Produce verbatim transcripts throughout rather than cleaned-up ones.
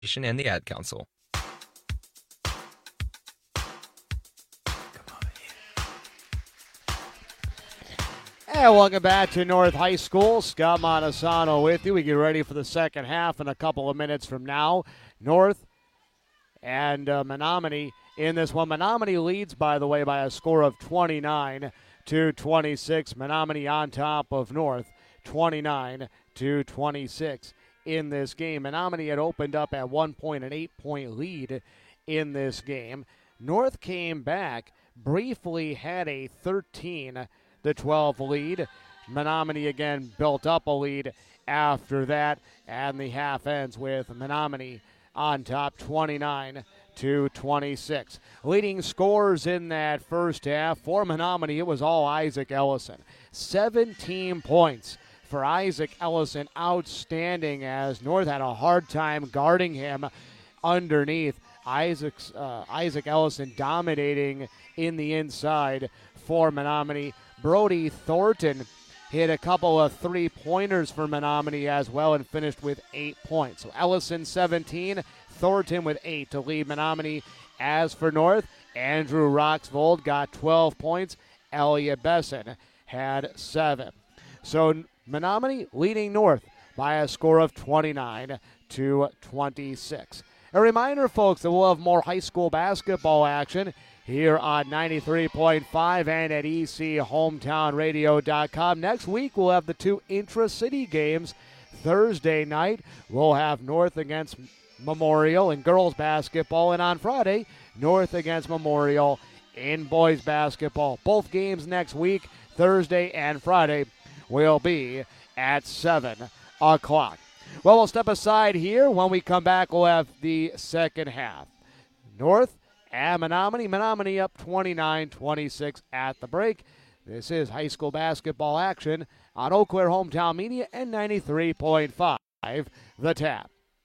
and the Ad Council. And welcome back to North High School. Scott Montesano with you. We get ready for the second half in a couple of minutes from now. North and uh, Menominee in this one. Menominee leads, by the way, by a score of twenty-nine to twenty-six. Menominee on top of North, twenty-nine to twenty-six in this game. Menominee had opened up at one point, an eight-point lead in this game. North came back, briefly had a thirteen to twelve lead. Menominee again built up a lead after that, and the half ends with Menominee on top, twenty-nine to twenty-six. Leading scorers in that first half for Menominee, it was all Isaac Ellison. seventeen points for Isaac Ellison, outstanding, as North had a hard time guarding him underneath. Isaac's, uh, Isaac Ellison dominating in the inside for Menominee. Brody Thornton hit a couple of three-pointers for Menominee as well and finished with eight points. So Ellison seventeen, Thornton with eight to lead Menominee. As for North, Andrew Roxvold got twelve points. Elliot Besson had seven. So Menominee leading North by a score of twenty-nine to twenty-six. A reminder, folks, that we'll have more high school basketball action here on ninety-three point five and at E C hometown radio dot com. Next week, we'll have the two intra-city games. Thursday night, we'll have North against Memorial in girls basketball, and on Friday, North against Memorial in boys basketball. Both games next week, Thursday and Friday, will be at seven o'clock. Well, we'll step aside here. When we come back, we'll have the second half. North and Menominee. Menominee up twenty-nine twenty-six at the break. This is high school basketball action on Eau Claire Hometown Media and ninety-three point five, The Tap.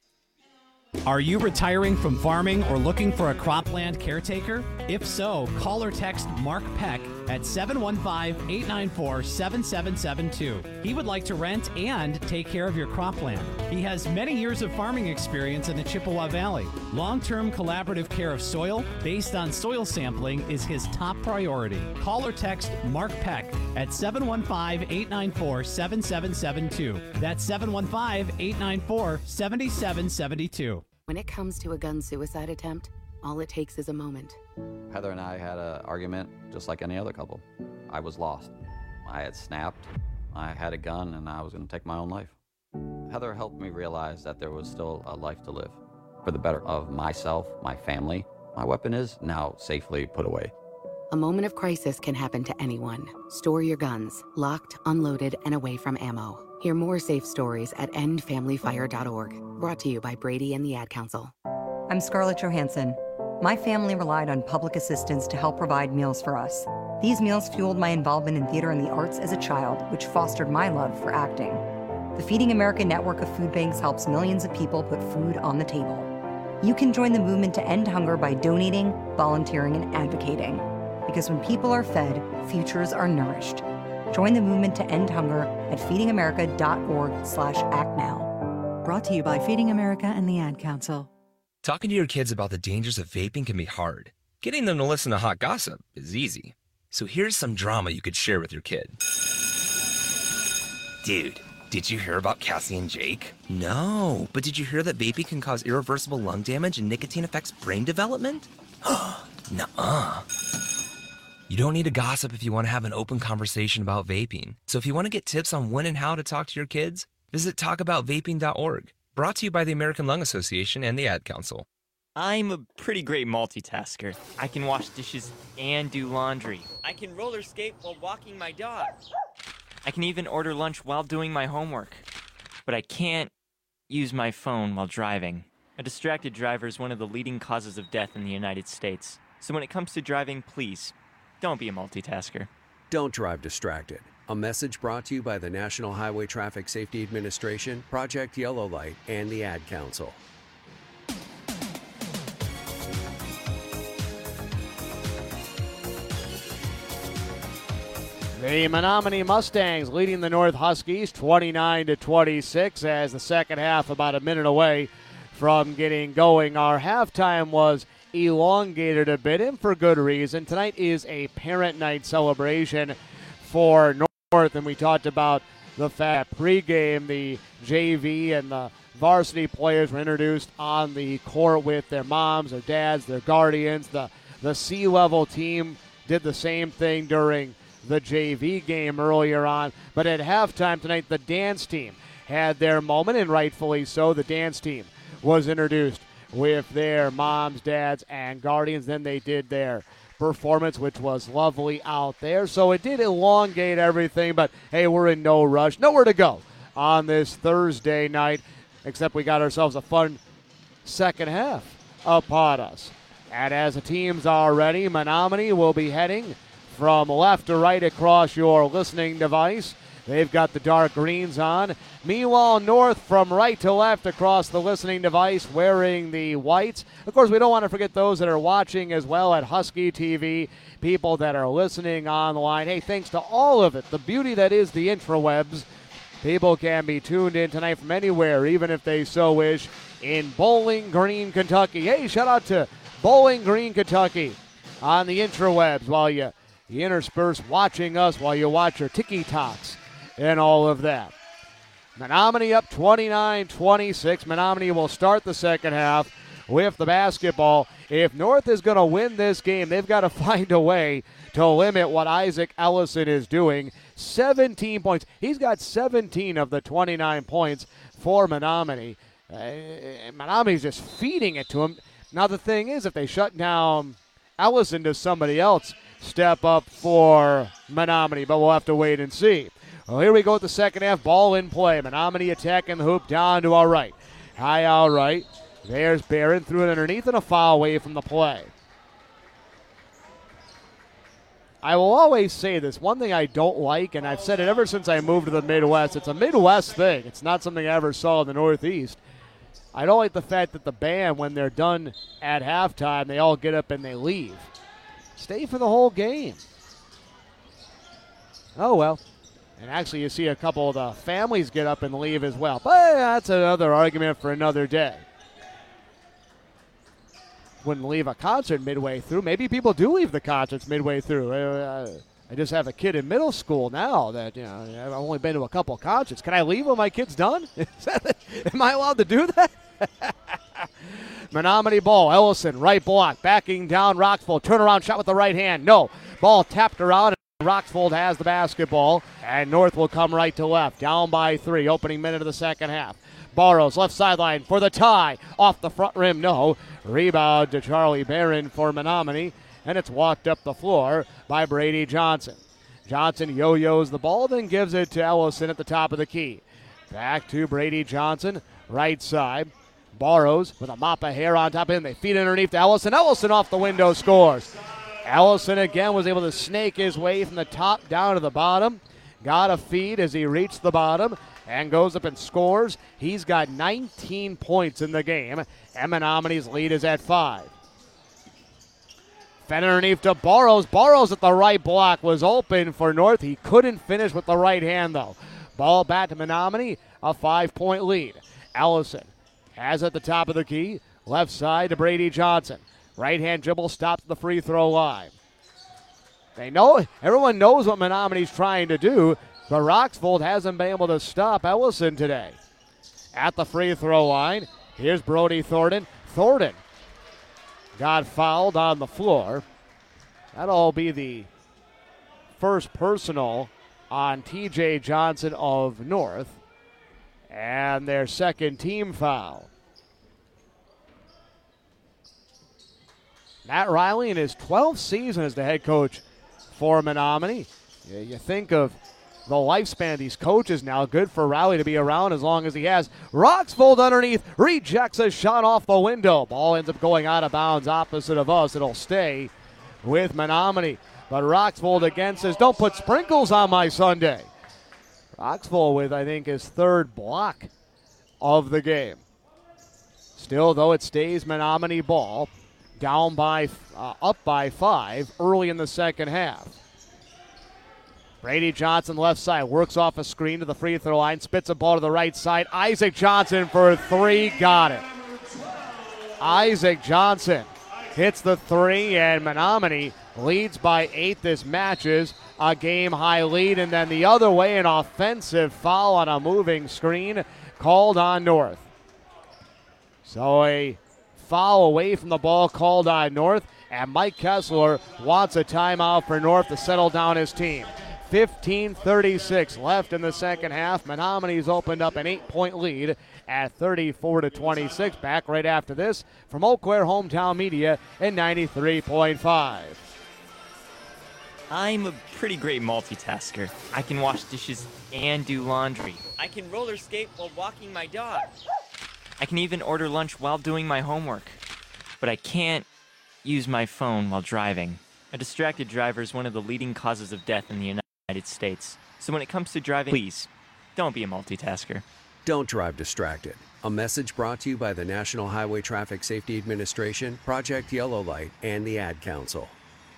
Are you retiring from farming or looking for a cropland caretaker? If so, call or text Mark Peck at seven one five, eight nine four, seven seven seven two. He would like to rent and take care of your cropland. He has many years of farming experience in the Chippewa Valley. Long-term collaborative care of soil based on soil sampling is his top priority. Call or text Mark Peck at seven one five, eight nine four, seven seven seven two. That's seven one five, eight nine four, seven seven seven two. When it comes to a gun suicide attempt, all it takes is a moment. Heather and I had an argument just like any other couple. I was lost. I had snapped. I had a gun and I was going to take my own life. Heather helped me realize that there was still a life to live for the better of myself, my family. My weapon is now safely put away. A moment of crisis can happen to anyone. Store your guns, locked, unloaded, and away from ammo. Hear more safe stories at end family fire dot org. Brought to you by Brady and the Ad Council. I'm Scarlett Johansson. My family relied on public assistance to help provide meals for us. These meals fueled my involvement in theater and the arts as a child, which fostered my love for acting. The Feeding America network of food banks helps millions of people put food on the table. You can join the movement to end hunger by donating, volunteering, and advocating. Because when people are fed, futures are nourished. Join the movement to end hunger at feeding america dot org slash act now. Brought to you by Feeding America and the Ad Council. Talking to your kids about the dangers of vaping can be hard. Getting them to listen to hot gossip is easy. So here's some drama you could share with your kid. Dude, did you hear about Cassie and Jake? No, but did you hear that vaping can cause irreversible lung damage and nicotine affects brain development? Nuh-uh. You don't need to gossip if you want to have an open conversation about vaping. So if you want to get tips on when and how to talk to your kids, visit talk about vaping dot org. Brought to you by the American Lung Association and the Ad Council. I'm a pretty great multitasker. I can wash dishes and do laundry. I can roller skate while walking my dog. I can even order lunch while doing my homework. But I can't use my phone while driving. A distracted driver is one of the leading causes of death in the United States. So when it comes to driving, please, don't be a multitasker. Don't drive distracted. A message brought to you by the National Highway Traffic Safety Administration, Project Yellow Light, and the Ad Council. The Menominee Mustangs leading the North Huskies twenty-nine to twenty-six as the second half about a minute away from getting going. Our halftime was elongated a bit, and for good reason. Tonight is a parent night celebration for North, and we talked about the fact pregame the J V and the varsity players were introduced on the court with their moms, their dads, their guardians. The, the C-level team did the same thing during the J V game earlier on. But at halftime tonight, the dance team had their moment, and rightfully so. The dance team was introduced with their moms, dads, and guardians. Then they did their performance, which was lovely out there. So it did elongate everything, but hey, we're in no rush. Nowhere to go on this Thursday night, except we got ourselves a fun second half upon us. And as the teams are ready, Menominee will be heading from left to right across your listening device. They've got the dark greens on. Meanwhile, North from right to left across the listening device wearing the whites. Of course, we don't want to forget those that are watching as well at Husky T V, people that are listening on the line. Hey, thanks to all of it, the beauty that is the intrawebs, people can be tuned in tonight from anywhere, even if they so wish, in Bowling Green, Kentucky. Hey, shout out to Bowling Green, Kentucky on the intrawebs while you, you intersperse watching us while you watch your tiki-talks and all of that. Menominee up twenty-nine twenty-six. Menominee will start the second half with the basketball. If North is going to win this game, they've got to find a way to limit what Isaac Ellison is doing. seventeen points. He's got seventeen of the twenty-nine points for Menominee. Uh, Menominee's just feeding it to him. Now the thing is, if they shut down Ellison, does somebody else step up for Menominee? But we'll have to wait and see. Well, here we go with the second half. Ball in play. Menominee attacking the hoop down to our right. High out right. There's Barron. Threw it underneath and a foul away from the play. I will always say this. One thing I don't like, and I've said it ever since I moved to the Midwest, it's a Midwest thing. It's not something I ever saw in the Northeast. I don't like the fact that the band, when they're done at halftime, they all get up and they leave. Stay for the whole game. Oh, well. And actually, you see a couple of the families get up and leave as well. But that's another argument for another day. Wouldn't leave a concert midway through. Maybe people do leave the concerts midway through. Uh, I just have a kid in middle school now that, you know, I've only been to a couple of concerts. Can I leave when my kid's done? Am I allowed to do that? Menominee ball. Ellison, right block. Backing down Roxvold. Turnaround shot with the right hand. No. Ball tapped around. Roxvold has the basketball, and North will come right to left. Down by three, opening minute of the second half. Barrows, left sideline for the tie. Off the front rim, no. Rebound to Charlie Barron for Menominee, and it's walked up the floor by Brady Johnson. Johnson yo-yos the ball, then gives it to Ellison at the top of the key. Back to Brady Johnson, right side. Barrows with a mop of hair on top of him. They feed underneath to Ellison. Ellison off the window scores. Ellison again was able to snake his way from the top down to the bottom. Got a feed as he reached the bottom and goes up and scores. He's got nineteen points in the game, and Menominee's lead is at five. Fed underneath to Barrows. Barrows at the right block was open for North. He couldn't finish with the right hand, though. Ball back to Menominee, a five-point lead. Ellison has at the top of the key. Left side to Brady Johnson. Right-hand dribble stops the free throw line. They know, everyone knows what Menominee's trying to do, but Roxvold hasn't been able to stop Ellison today. At the free throw line, here's Brody Thornton. Thornton got fouled on the floor. That'll be the first personal on T J Johnson of North, and their second team foul. Matt Riley in his twelfth season as the head coach for Menominee. You, you think of the lifespan of these coaches now. Good for Riley to be around as long as he has. Roxvold underneath, rejects a shot off the window. Ball ends up going out of bounds opposite of us. It'll stay with Menominee. But Roxvold again says, don't put sprinkles on my Sunday. Roxvold with, I think, his third block of the game. Still, though, it stays Menominee ball. Down by, uh, up by five early in the second half. Brady Johnson left side, works off a screen to the free throw line, spits a ball to the right side. Isaac Johnson for three, got it. Isaac Johnson hits the three, and Menominee leads by eight. This matches a game-high lead, and then the other way, an offensive foul on a moving screen called on North. So a foul away from the ball called on North, and Mike Kessler wants a timeout for North to settle down his team. fifteen thirty-six left in the second half. Menominee's opened up an eight-point lead at thirty-four to twenty-six. Back right after this from Eau Claire Hometown Media and ninety-three point five. I'm a pretty great multitasker. I can wash dishes and do laundry. I can roller skate while walking my dog. I can even order lunch while doing my homework. But I can't use my phone while driving. A distracted driver is one of the leading causes of death in the United States. So when it comes to driving, please, don't be a multitasker. Don't drive distracted. A message brought to you by the National Highway Traffic Safety Administration, Project Yellow Light, and the Ad Council.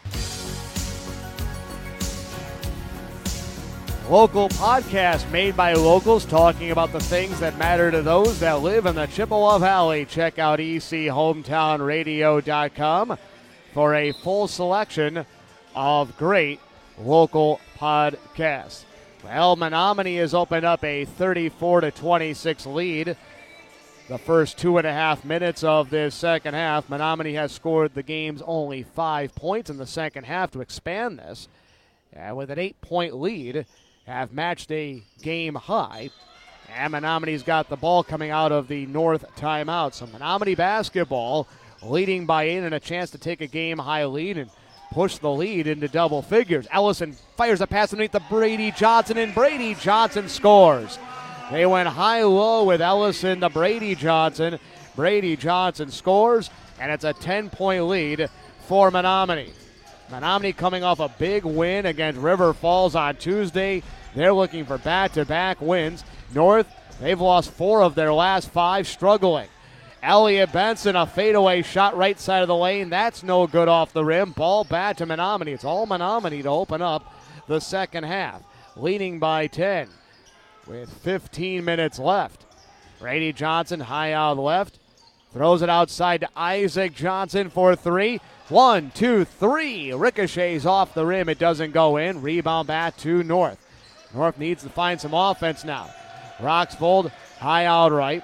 Local podcast made by locals talking about the things that matter to those that live in the Chippewa Valley. Check out e c hometown radio dot com for a full selection of great local podcasts. Well, Menominee has opened up a thirty-four to twenty-six lead. The first two and a half minutes of this second half, Menominee has scored the game's only five points in the second half to expand this. And with an eight-point lead, have matched a game high. And Menominee's got the ball coming out of the North timeout. So Menominee basketball leading by eight and a chance to take a game high lead and push the lead into double figures. Ellison fires a pass underneath the Brady Johnson, and Brady Johnson scores. They went high-low with Ellison to Brady Johnson. Brady Johnson scores, and it's a ten-point lead for Menominee. Menominee coming off a big win against River Falls on Tuesday. They're looking for back-to-back wins. North, they've lost four of their last five, struggling. Elliott Benson, a fadeaway shot right side of the lane. That's no good off the rim. Ball back to Menominee. It's all Menominee to open up the second half, leading by ten with fifteen minutes left. Brady Johnson high out left. Throws it outside to Isaac Johnson for three. One, two, three. Ricochets off the rim. It doesn't go in. Rebound back to North. North needs to find some offense now. Roxvold high out right.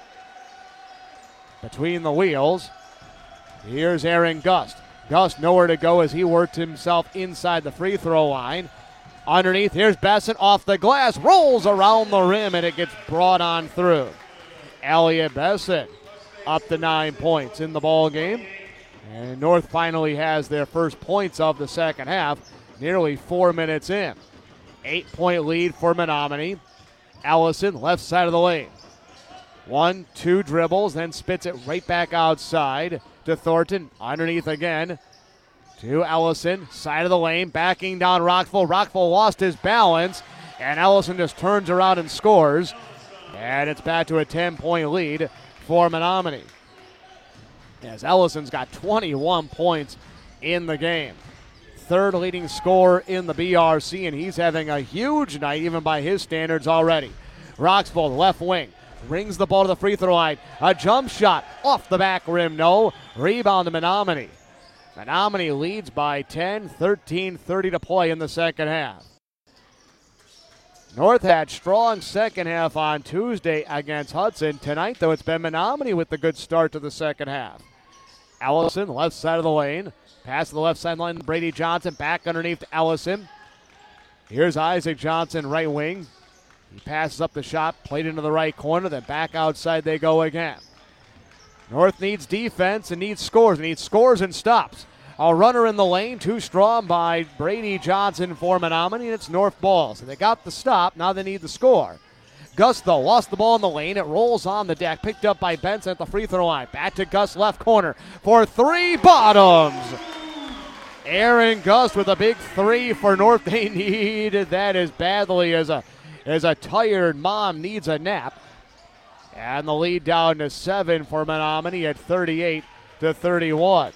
Between the wheels. Here's Aaron Gust. Gust nowhere to go as he worked himself inside the free throw line. Underneath, here's Besson off the glass. Rolls around the rim and it gets brought on through. Elliott Besson up to nine points in the ball game. And North finally has their first points of the second half, nearly four minutes in. Eight-point lead for Menominee. Ellison, left side of the lane. One, two dribbles, then spits it right back outside to Thornton. Underneath again to Ellison, side of the lane, backing down Rockville. Rockville lost his balance, and Ellison just turns around and scores. And it's back to a ten-point lead for Menominee, as Ellison's got twenty-one points in the game. Third leading scorer in the B R C, and he's having a huge night even by his standards already. Roxvold, left wing, brings the ball to the free throw line. A jump shot off the back rim, no. Rebound to Menominee. Menominee leads by ten, thirteen thirty to play in the second half. North had strong second half on Tuesday against Hudson. Tonight, though, it's been Menominee with the good start to the second half. Ellison, left side of the lane. Pass to the left side line. Brady Johnson back underneath to Ellison. Here's Isaac Johnson, right wing. He passes up the shot, played into the right corner, then back outside they go again. North needs defense and needs scores. It needs scores and stops. A runner in the lane, too strong by Brady Johnson for Menominee, and it's North ball. So they got the stop, now they need the score. Gus, though, lost the ball in the lane. It rolls on the deck, picked up by Benson at the free throw line. Back to Gus, left corner for three, bottoms. Aaron Gus with a big three for North. They needed that as badly as a, as a tired mom needs a nap. And the lead down to seven for Menominee at thirty-eight to thirty-one.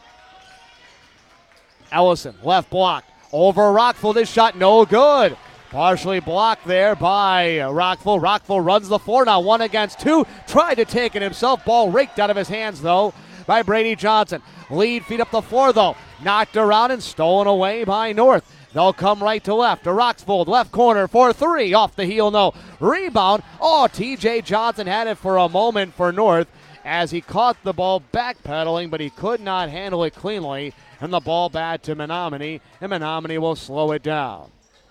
Ellison, left block, over Rockville. This shot no good. Partially blocked there by Rockville. Rockville runs the floor now, one against two. Tried to take it himself. Ball raked out of his hands, though, by Brady Johnson. Lead feet up the floor, though. Knocked around and stolen away by North. They'll come right to left. To Roxvold, left corner for three. Off the heel, no. Rebound. Oh, T J Johnson had it for a moment for North as he caught the ball backpedaling, but he could not handle it cleanly. And the ball back to Menominee, and Menominee will slow it down.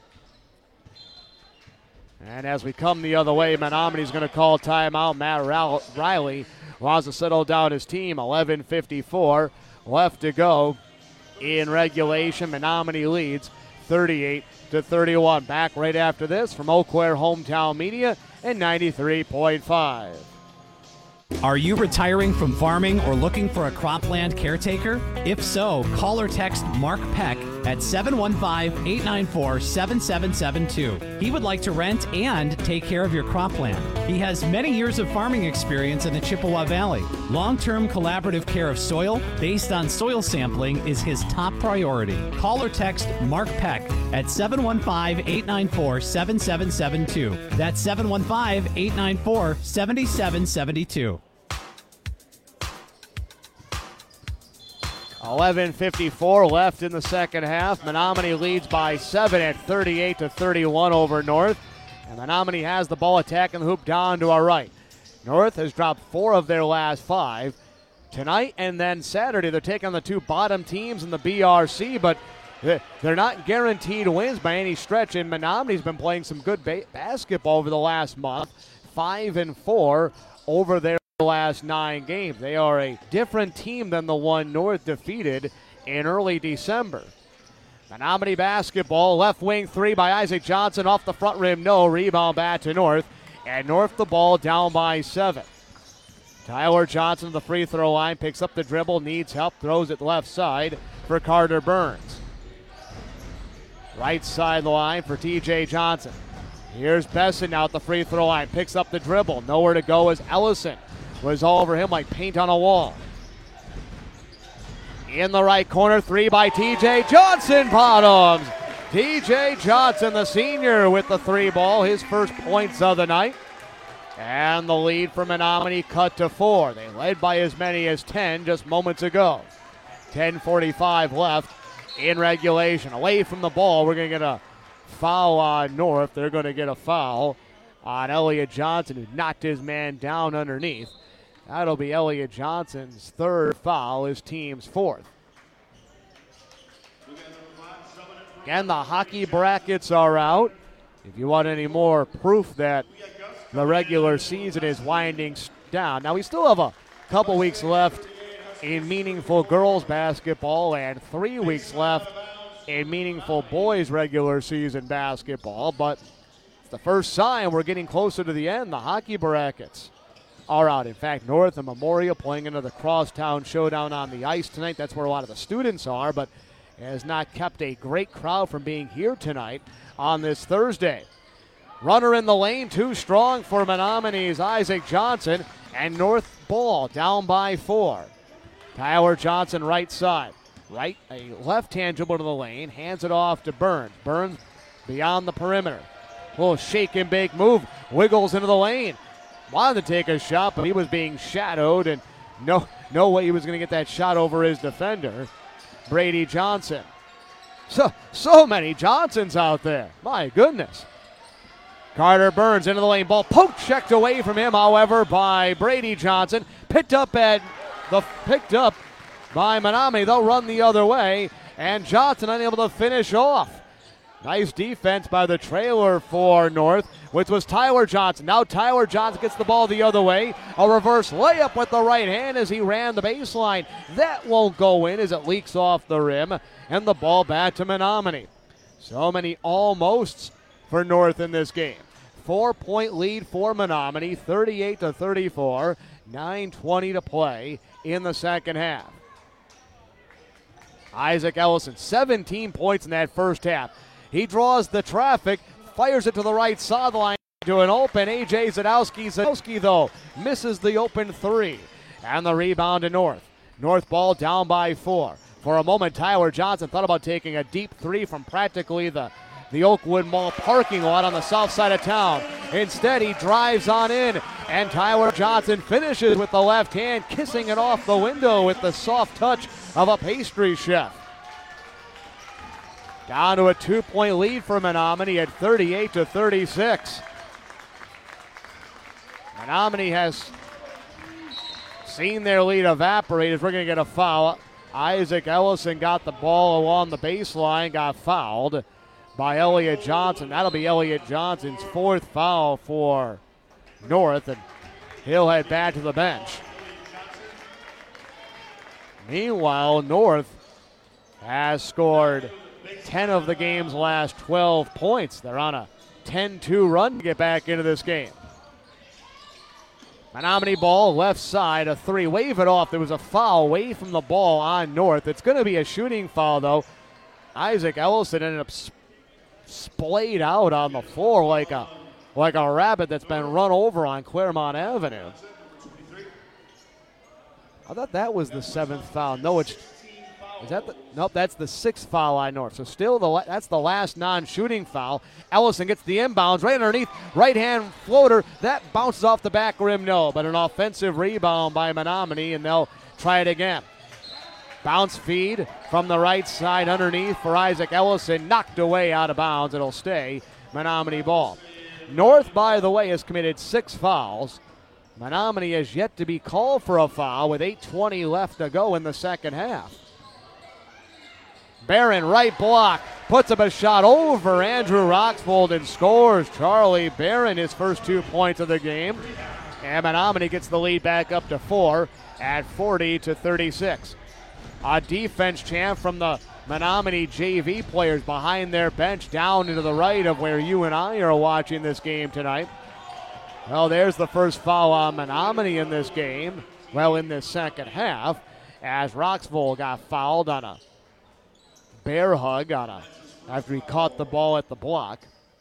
And as we come the other way, Menominee's going to call timeout. Matt Riley wants to settle down his team. eleven fifty-four left to go in regulation. Menominee leads thirty-eight to thirty-one. Back right after this from Eau Claire Hometown Media and ninety-three point five. Are you retiring from farming or looking for a cropland caretaker? If so, call or text Mark Peck at seven one five, eight nine four, seven seven seven two. He would like to rent and take care of your cropland. He has many years of farming experience in the Chippewa Valley. Long-term collaborative care of soil based on soil sampling is his top priority. Call or text Mark Peck at seven one five, eight nine four, seven seven seven two. That's seven one five, eight nine four, seven seven seven two. eleven fifty-four left in the second half. Menominee leads by seven at thirty-eight to thirty-one over North. And Menominee has the ball attacking the hoop down to our right. North has dropped four of their last five. Tonight and then Saturday, they're taking on the two bottom teams in the B R C, but they're not guaranteed wins by any stretch. And Menominee's been playing some good ba- basketball over the last month. Five and four over their last nine games. They are a different team than the one North defeated in early December. Menominee basketball, left wing three by Isaac Johnson off the front rim, no. Rebound back to North, and North the ball down by seven. Tyler Johnson to the free throw line, picks up the dribble, needs help, throws it left side for Carter Burns. Right side line for T J Johnson. Here's Besson now at the free throw line, picks up the dribble, nowhere to go as Ellison was all over him like paint on a wall. In the right corner, three by T J Johnson, bottoms. T J Johnson, the senior, with the three ball, his first points of the night. And the lead for Menominee cut to four. They led by as many as ten just moments ago. ten forty-five left in regulation. Away from the ball, we're going to get a foul on North. They're going to get a foul on Elliott Johnson, who knocked his man down underneath. That'll be Elliott Johnson's third foul, his team's fourth. Again, the hockey brackets are out. If you want any more proof that the regular season is winding down. Now, we still have a couple weeks left in meaningful girls basketball and three weeks left in meaningful boys regular season basketball, but it's the first sign we're getting closer to the end. The hockey brackets are out. In fact, North and Memorial playing into the Crosstown Showdown on the ice tonight. That's where a lot of the students are, but it has not kept a great crowd from being here tonight on this Thursday. Runner in the lane, too strong for Menominee's Isaac Johnson, and North ball down by four. Tyler Johnson right side. Right, a left-hand dribble to the lane, hands it off to Burns. Burns beyond the perimeter. Little shake and bake move, wiggles into the lane. Wanted to take a shot, but he was being shadowed, and no, no way he was going to get that shot over his defender, Brady Johnson. So, so many Johnsons out there. My goodness. Carter Burns into the lane. Ball poke checked away from him, however, by Brady Johnson. Picked up at the picked up by Menominee. They'll run the other way, and Johnson unable to finish off. Nice defense by the trailer for North, which was Tyler Johnson. Now Tyler Johnson gets the ball the other way. A reverse layup with the right hand as he ran the baseline. That won't go in as it leaks off the rim, and the ball back to Menominee. So many almosts for North in this game. Four-point lead for Menominee, thirty-eight to thirty-four. nine twenty to play in the second half. Isaac Ellison, seventeen points in that first half. He draws the traffic, fires it to the right sideline to an open A J Zadowski. Zadowski, though, misses the open three. And the rebound to North. North ball down by four. For a moment, Tyler Johnson thought about taking a deep three from practically the the Oakwood Mall parking lot on the south side of town. Instead, he drives on in, and Tyler Johnson finishes with the left hand, kissing it off the window with the soft touch of a pastry chef. Down to a two-point lead for Menominee at thirty-eight to thirty-six. Menominee has seen their lead evaporate as we're going to get a foul. Isaac Ellison got the ball along the baseline, got fouled by Elliott Johnson. That'll be Elliott Johnson's fourth foul for North, and he'll head back to the bench. Meanwhile, North has scored ten of the game's last twelve points. They're on a ten two run to get back into this game. Menominee ball, left side, a three. Wave it off. There was a foul away from the ball on North. It's going to be a shooting foul, though. Isaac Ellison ended up sp- splayed out on the floor like a like a rabbit that's been run over on Claremont Avenue. I thought that was the seventh foul. No, it's is that the nope? That's the sixth foul on North. So still the that's the last non-shooting foul. Ellison gets the inbounds right underneath, right hand floater that bounces off the back rim. No, but an offensive rebound by Menominee, and they'll try it again. Bounce feed from the right side underneath for Isaac Ellison, knocked away out of bounds. It'll stay Menominee ball. North, by the way, has committed six fouls. Menominee has yet to be called for a foul with eight twenty left to go in the second half. Barron, right block, puts up a shot over Andrew Roxvold and scores. Charlie Barron, his first two points of the game. And Menominee gets the lead back up to four at forty to thirty-six. A defense chant from the Menominee J V players behind their bench down into the right of where you and I are watching this game tonight. Well, there's the first foul on Menominee in this game, well, in this second half, as Roxvold got fouled on a bear hug on a, after he caught the ball at the block.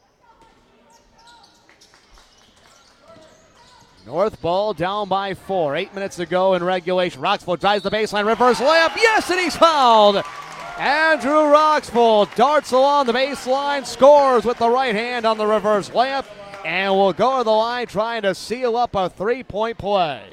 North ball down by four. Eight minutes to go in regulation. Roxvold drives the baseline, reverse layup. Yes, and he's fouled. Andrew Roxvold darts along the baseline, scores with the right hand on the reverse layup, and will go to the line trying to seal up a three-point play.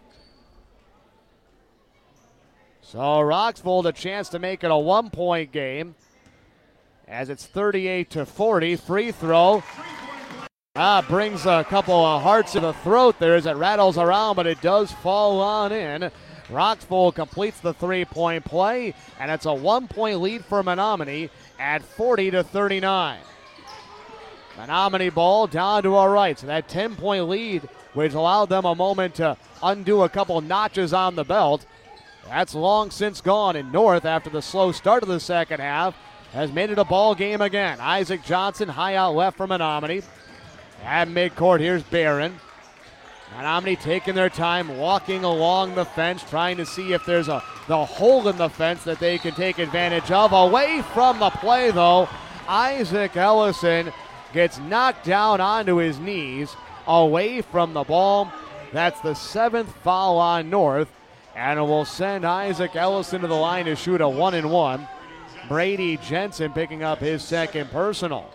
So Roxvold a chance to make it a one-point game as it's thirty-eight to forty. Free throw. Ah, brings a couple of hearts to the throat there as it rattles around, but it does fall on in. Roxvold completes the three-point play, and it's a one-point lead for Menominee at forty to thirty-nine. Menominee ball down to our right, so that ten-point lead, which allowed them a moment to undo a couple notches on the belt, that's long since gone. In North, after the slow start of the second half, has made it a ball game again. Isaac Johnson high out left for Menominee. At midcourt, here's Barron. Menominee taking their time, walking along the fence, trying to see if there's a the hole in the fence that they can take advantage of. Away from the play, though, Isaac Ellison gets knocked down onto his knees, away from the ball. That's the seventh foul on North, and it will send Isaac Ellison to the line to shoot a one and one. Brady Jensen picking up his second personal.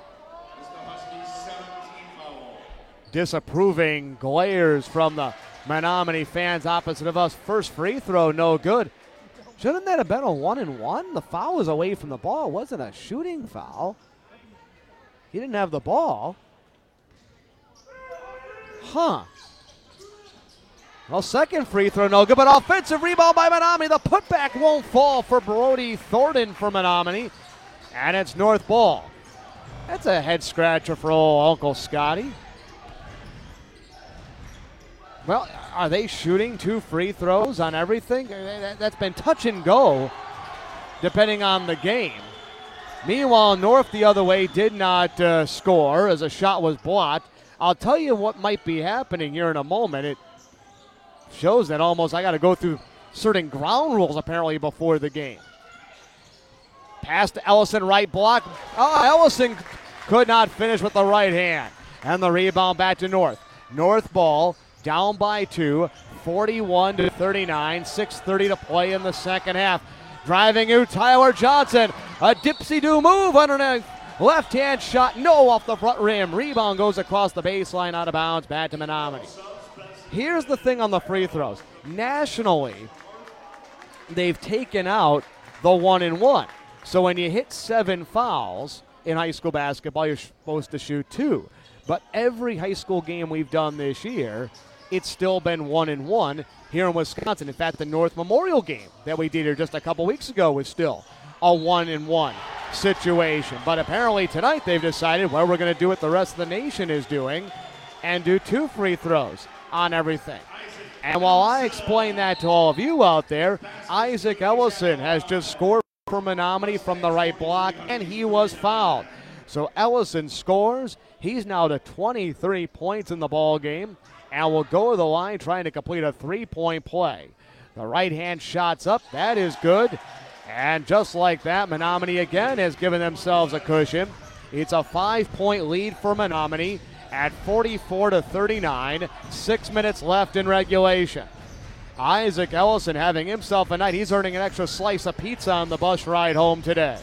Disapproving glares from the Menominee fans opposite of us. First free throw, no good. Shouldn't that have been a one and one? The foul was away from the ball. It wasn't a shooting foul. He didn't have the ball. Huh. Well, second free throw, no good, but offensive rebound by Menominee. The putback won't fall for Brody Thornton for Menominee, and it's North ball. That's a head scratcher for old Uncle Scotty. Well, are they shooting two free throws on everything? That's been touch and go, depending on the game. Meanwhile, North the other way did not uh, score as a shot was blocked. I'll tell you what might be happening here in a moment. It shows that almost I got to go through certain ground rules apparently before the game. Pass to Ellison, right block. Oh, Ellison could not finish with the right hand. And the rebound back to North. North ball. Down by two, forty-one to thirty-nine, six thirty to play in the second half. Driving out Tyler Johnson, a dipsy-do move underneath Left-hand shot, no, off the front rim. Rebound goes across the baseline, out of bounds, back to Menominee. Here's the thing on the free throws. Nationally, they've taken out the one and one. So when you hit seven fouls in high school basketball, you're supposed to shoot two. But every high school game we've done this year, it's still been one and one here in Wisconsin. In fact, the North Memorial game that we did here just a couple weeks ago was still a one and one situation. But apparently tonight they've decided, well, we're going to do what the rest of the nation is doing and do two free throws on everything. And while I explain that to all of you out there, Isaac Ellison has just scored for Menominee from the right block, and he was fouled. So Ellison scores. He's now to twenty-three points in the ball game, and will go to the line trying to complete a three-point play. The right-hand shot's up. That is good. And just like that, Menominee again has given themselves a cushion. It's a five-point lead for Menominee at forty-four to thirty-nine. Six minutes left in regulation. Isaac Ellison having himself a night. He's earning an extra slice of pizza on the bus ride home today.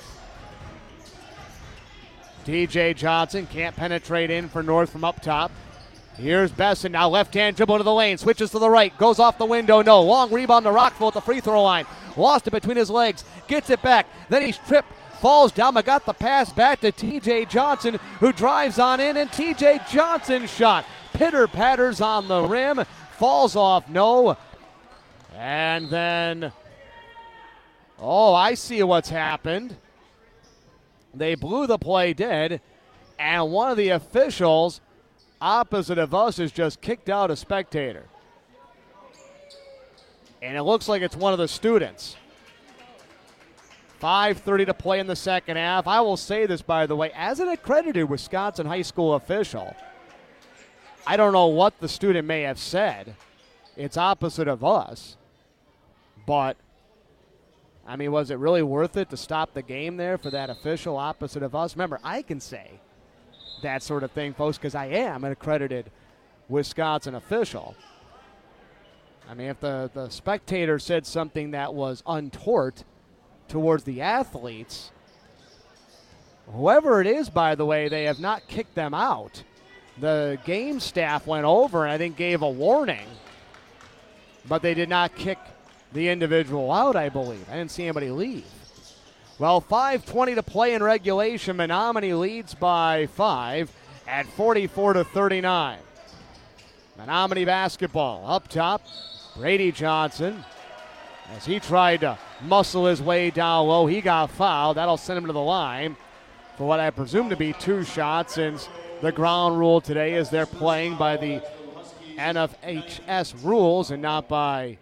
T J Johnson can't penetrate in for North from up top. Here's Besson, now left-hand dribble to the lane, switches to the right, goes off the window, no. Long rebound to Rockville at the free throw line. Lost it between his legs, gets it back, then he's tripped, falls down, but got the pass back to T J Johnson, who drives on in, and T J Johnson's shot pitter-patters on the rim, falls off, no. And then, oh, I see what's happened. They blew the play dead, and one of the officials opposite of us has just kicked out a spectator. And it looks like it's one of the students. five thirty to play in the second half. I will say this, by the way, as an accredited Wisconsin high school official, I don't know what the student may have said. It's opposite of us. But, I mean, was it really worth it to stop the game there for that official opposite of us? Remember, I can say that sort of thing, folks, because I am an accredited Wisconsin official. I mean, if the, the spectator said something that was untoward towards the athletes, whoever it is, by the way, they have not kicked them out. The game staff went over and I think gave a warning, but they did not kick the individual out, I believe. I didn't see anybody leave. Well, five twenty to play in regulation. Menominee leads by five at forty-four to thirty-nine. Menominee basketball up top. Brady Johnson, as he tried to muscle his way down low, he got fouled. That'll send him to the line for what I presume to be two shots, since the ground rule today is they're playing by the N F H S rules and not by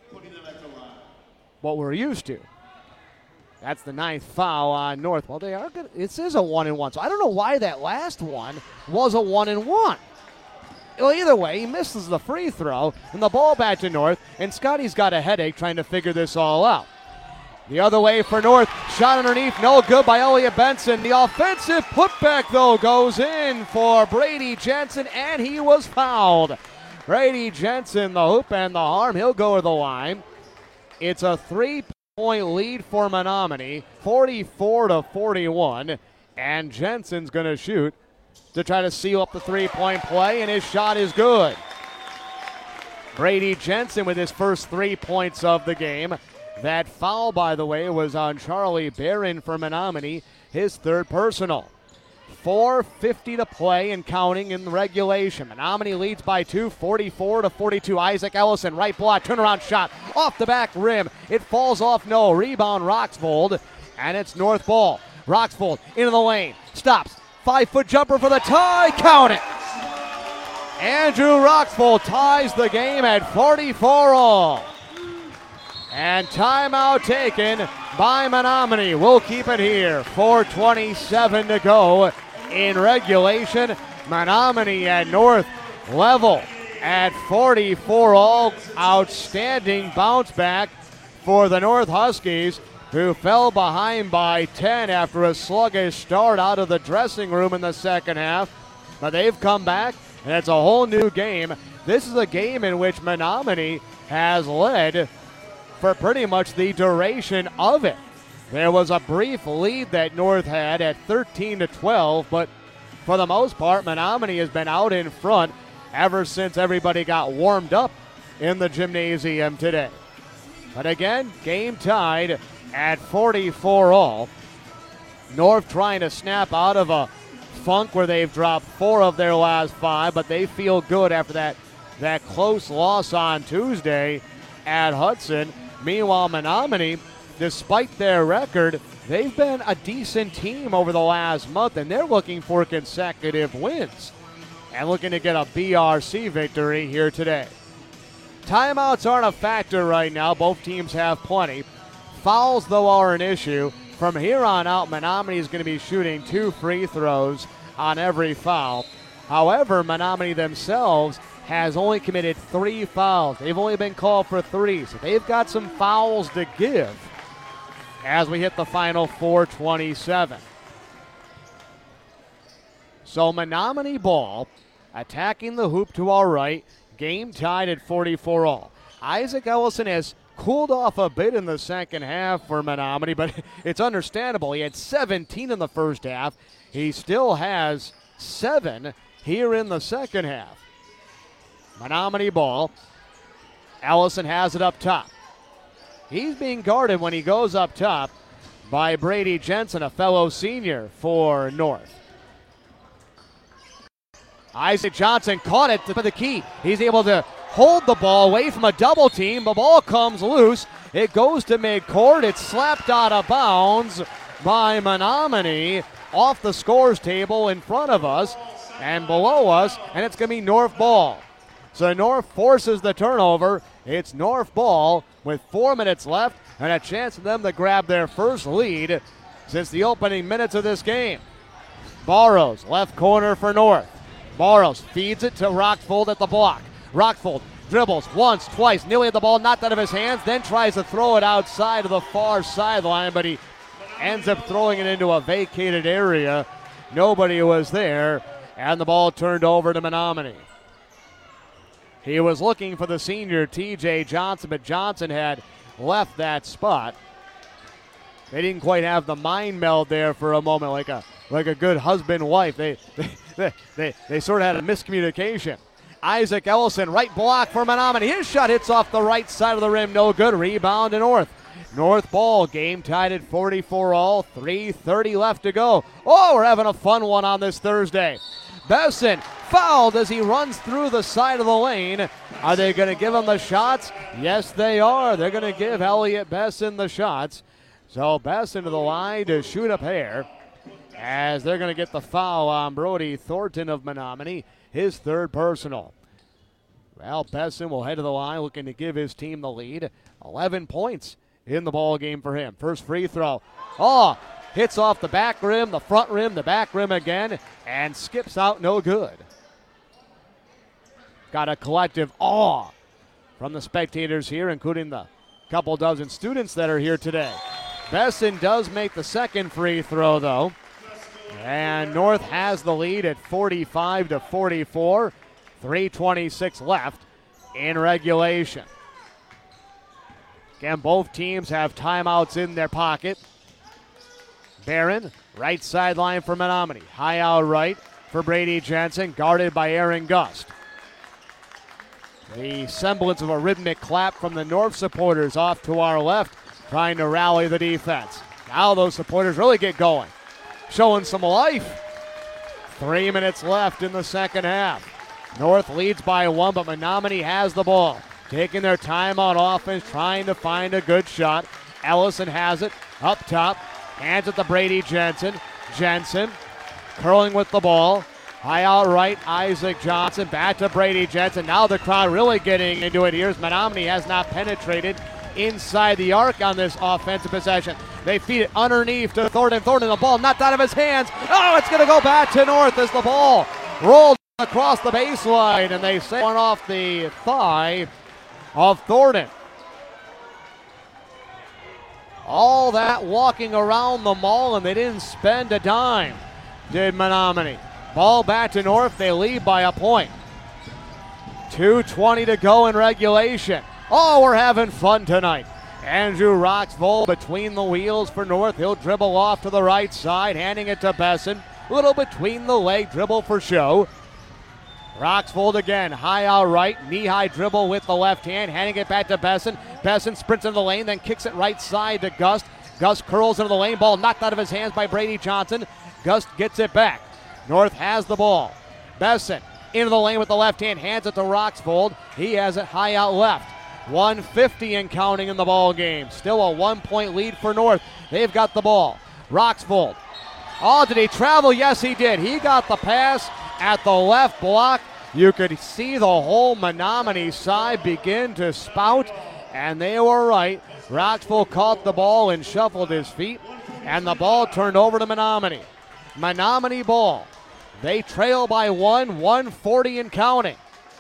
what we're used to. That's the ninth foul on North. Well, they are good. This is a one and one, so I don't know why that last one was a one and one. Well, either way, he misses the free throw, and the ball back to North, and Scotty's got a headache trying to figure this all out. The other way for North, shot underneath, no good by Elliott Benson. The offensive putback, though, goes in for Brady Jensen, and he was fouled. Brady Jensen, the hoop and the harm, he'll go to the line. It's a three-point lead for Menominee, forty-four to forty-one, and Jensen's going to shoot to try to seal up the three-point play, and his shot is good. Brady Jensen with his first three points of the game. That foul, by the way, was on Charlie Barron for Menominee, his third personal. four fifty to play and counting in regulation. Menominee leads by two, forty-four to forty-two. Isaac Ellison, right block, turnaround shot, off the back rim. It falls off, no. Rebound, Roxvold, and it's North ball. Roxvold into the lane, stops. Five-foot jumper for the tie, count it. Andrew Roxvold ties the game at forty-four all. And timeout taken by Menominee. We'll keep it here. four twenty-seven to go in regulation. Menominee at North level at forty-four all. Outstanding bounce back for the North Huskies, who fell behind by ten after a sluggish start out of the dressing room in the second half. But they've come back, and it's a whole new game. This is a game in which Menominee has led for pretty much the duration of it. There was a brief lead that North had at thirteen to twelve, but for the most part, Menominee has been out in front ever since everybody got warmed up in the gymnasium today. But again, game tied at forty-four all. North trying to snap out of a funk where they've dropped four of their last five, but they feel good after that, that close loss on Tuesday at Hudson. Meanwhile, Menominee, despite their record, they've been a decent team over the last month, and they're looking for consecutive wins and looking to get a B R C victory here today. Timeouts aren't a factor right now. Both teams have plenty. Fouls, though, are an issue. From here on out, Menominee is going to be shooting two free throws on every foul. However, Menominee themselves has only committed three fouls. They've only been called for three, so they've got some fouls to give as we hit the final four twenty-seven. So Menominee ball attacking the hoop to our right. Game tied at forty-four all. Isaac Ellison has cooled off a bit in the second half for Menominee, but it's understandable. He had seventeen in the first half. He still has seven here in the second half. Menominee ball. Ellison has it up top. He's being guarded when he goes up top by Brady Jensen, a fellow senior for North. Isaac Johnson caught it for the key. He's able to hold the ball away from a double team. The ball comes loose. It goes to midcourt. It's slapped out of bounds by Menominee off the scores table in front of us and below us, and it's going to be North ball. So North forces the turnover. It's North ball with four minutes left and a chance for them to grab their first lead since the opening minutes of this game. Barrows, left corner for North. Barrows feeds it to Rockfold at the block. Rockfold dribbles once, twice, nearly had the ball knocked out of his hands, then tries to throw it outside of the far sideline, but he ends up throwing it into a vacated area. Nobody was there, and the ball turned over to Menominee. He was looking for the senior T J Johnson, but Johnson had left that spot. They didn't quite have the mind meld there for a moment, like a like a good husband-wife. They they, they, they, they sort of had a miscommunication. Isaac Ellison, right block for Menominee. His shot hits off the right side of the rim, no good. Rebound to North. North ball, game tied at forty-four all, three thirty left to go. Oh, we're having a fun one on this Thursday. Besson fouled as he runs through the side of the lane. Are they going to give him the shots? Yes, they are. They're going to give Elliot Besson the shots. So Besson to the line to shoot a pair as they're going to get the foul on Brody Thornton of Menominee, his third personal. Well, Besson will head to the line looking to give his team the lead. eleven points in the ball game for him. First free throw. Oh, hits off the back rim, the front rim, the back rim again, and skips out no good. Got a collective awe from the spectators here, including the couple dozen students that are here today. Besson does make the second free throw, though. And North has the lead at forty-five to forty-four. three twenty-six left in regulation. Again, both teams have timeouts in their pocket. Barron, right sideline for Menominee. High out right for Brady Jensen, guarded by Aaron Gust. The semblance of a rhythmic clap from the North supporters off to our left, trying to rally the defense. Now those supporters really get going, showing some life. Three minutes left in the second half. North leads by one, but Menominee has the ball. Taking their time on offense, trying to find a good shot. Ellison has it up top. Hands it to Brady Jensen. Jensen curling with the ball. High out right, Isaac Johnson. Back to Brady Jensen. Now the crowd really getting into it here as Menominee has not penetrated inside the arc on this offensive possession. They feed it underneath to Thornton. Thornton, the ball knocked out of his hands. Oh, it's going to go back to North as the ball rolled across the baseline, and they say one off the thigh of Thornton. All that walking around the mall, and they didn't spend a dime, did Menominee. Ball back to North. They lead by a point. two twenty to go in regulation. Oh, we're having fun tonight. Andrew Roxvold between the wheels for North. He'll dribble off to the right side, handing it to Besson. Little between the leg dribble for show. Roxvold again, high out right, knee-high dribble with the left hand, handing it back to Besson. Besson sprints into the lane, then kicks it right side to Gust. Gust curls into the lane, ball knocked out of his hands by Brady Johnson. Gust gets it back. North has the ball. Besson into the lane with the left hand, hands it to Roxvold. He has it high out left. one fifty and counting in the ball game. Still a one-point lead for North. They've got the ball. Roxvold. Oh, did he travel? Yes, he did. He got the pass at the left block. You could see the whole Menominee side begin to spout, and they were right. Roxvold caught the ball and shuffled his feet, and the ball turned over to Menominee. Menominee ball. They trail by one, one forty and counting.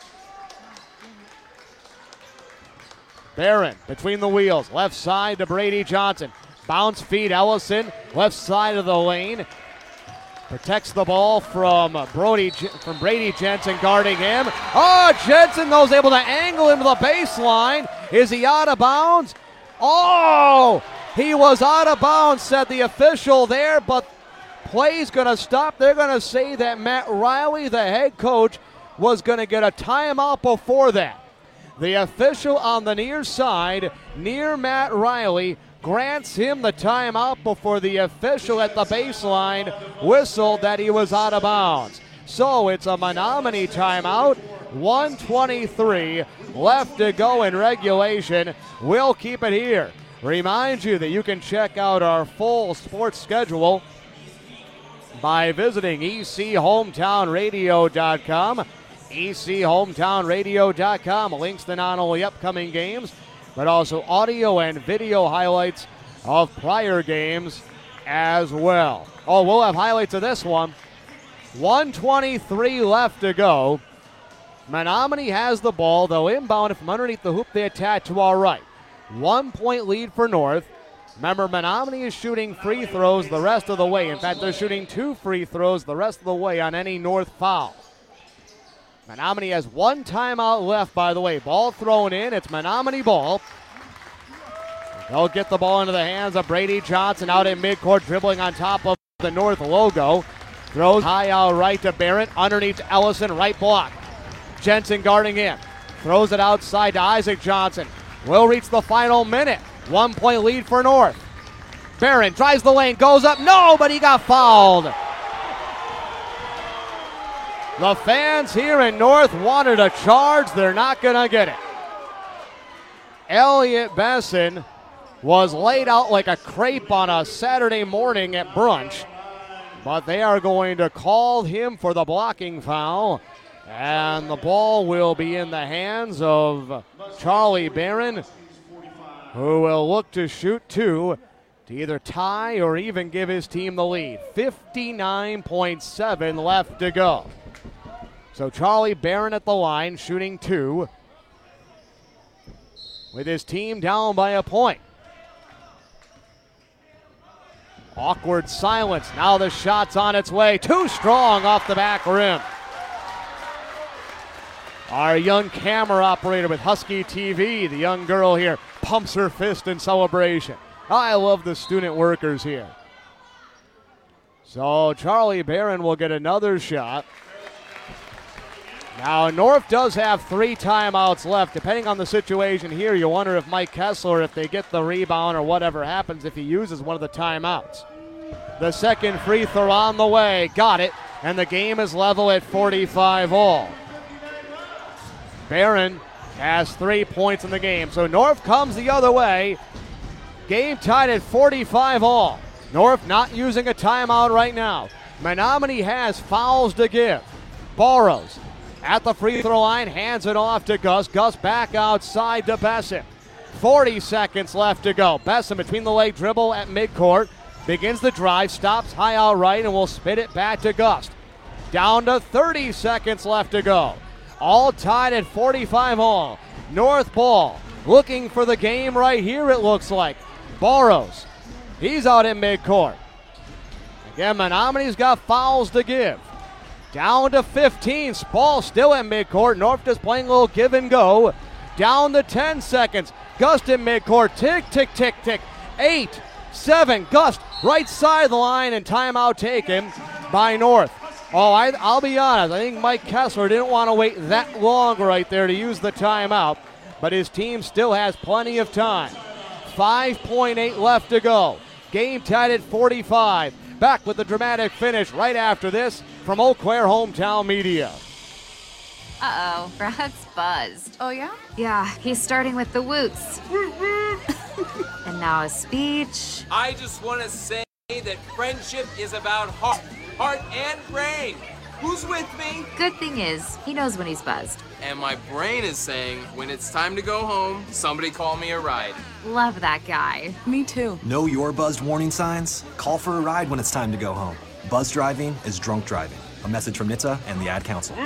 Barron between the wheels, left side to Brady Johnson. Bounce feed Ellison, left side of the lane. Protects the ball from Brody from Brady Jensen guarding him. Oh, Jensen though is able to angle him to the baseline. Is he out of bounds? Oh, he was out of bounds, said the official there, but play's going to stop. They're going to say that Matt Riley, the head coach, was going to get a timeout before that. The official on the near side, near Matt Riley, grants him the timeout before the official at the baseline whistled that he was out of bounds. So it's a Menominee timeout. one twenty-three left to go in regulation. We'll keep it here. Remind you that you can check out our full sports schedule by visiting e c hometown radio dot com. e c hometown radio dot com links to not only upcoming games, but also audio and video highlights of prior games as well. Oh, we'll have highlights of this one. one twenty-three left to go. Menominee has the ball. They'll inbound it from underneath the hoop they attack to our right. One point lead for North. Remember, Menominee is shooting free throws the rest of the way. In fact, they're shooting two free throws the rest of the way on any North foul. Menominee has one timeout left, by the way. Ball thrown in. It's Menominee ball. They'll get the ball into the hands of Brady Johnson out in midcourt, dribbling on top of the North logo. Throws high out right to Barrett. Underneath to Ellison, right block. Jensen guarding in. Throws it outside to Isaac Johnson. Will reach the final minute. One point lead for North. Barron drives the lane, goes up. No, but he got fouled. The fans here in North wanted a charge. They're not going to get it. Elliot Besson was laid out like a crepe on a Saturday morning at brunch, but they are going to call him for the blocking foul, and the ball will be in the hands of Charlie Barron, who will look to shoot two to either tie or even give his team the lead. fifty-nine point seven left to go. So Charlie Barron at the line, shooting two, with his team down by a point. Awkward silence. Now the shot's on its way. Too strong off the back rim. Our young camera operator with Husky T V, the young girl here, pumps her fist in celebration. I love the student workers here. So Charlie Barron will get another shot. Now, North does have three timeouts left. Depending on the situation here, you wonder if Mike Kessler, if they get the rebound or whatever happens, if he uses one of the timeouts. The second free throw on the way. Got it. And the game is level at forty-five all. Barron has three points in the game. So North comes the other way. Game tied at forty-five all. North not using a timeout right now. Menominee has fouls to give. Burrows at the free throw line, hands it off to Gus. Gus back outside to Besson. forty seconds left to go. Besson between the leg dribble at midcourt. Begins the drive, stops high out right, and will spit it back to Gus. Down to thirty seconds left to go. All tied at forty-five all. North ball looking for the game right here, it looks like. Burrows, he's out in midcourt. Again, Menominee's got fouls to give. Down to fifteen. Spall still in midcourt. North just playing a little give and go. Down to ten seconds. Gust in midcourt. Tick, tick, tick, tick. Eight, seven. Gust right sideline, and timeout taken by North. Oh, I, I'll be honest. I think Mike Kessler didn't want to wait that long right there to use the timeout, but his team still has plenty of time. five point eight left to go. Game tied at forty-five. Back with the dramatic finish right after this from Eau Claire Hometown Media. Uh-oh, Brad's buzzed. Oh, yeah? Yeah, he's starting with the woots. And now a speech. I just want to say that friendship is about heart, heart and brain. Who's with me? Good thing is, he knows when he's buzzed. And my brain is saying, when it's time to go home, somebody call me a ride. Love that guy. Me too. Know your buzzed warning signs? Call for a ride when it's time to go home. Buzz driving is drunk driving. A message from N H T S A and the Ad Council.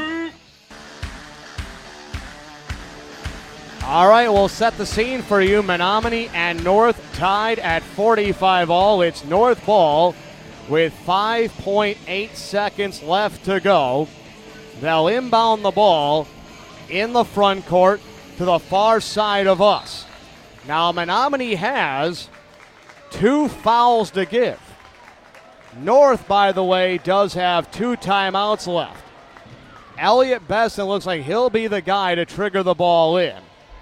All right, we'll set the scene for you. Menominee and North tied at forty-five all. It's North ball with five point eight seconds left to go. They'll inbound the ball in the front court to the far side of us. Now, Menominee has two fouls to give. North, by the way, does have two timeouts left. Elliot Besson looks like he'll be the guy to trigger the ball in.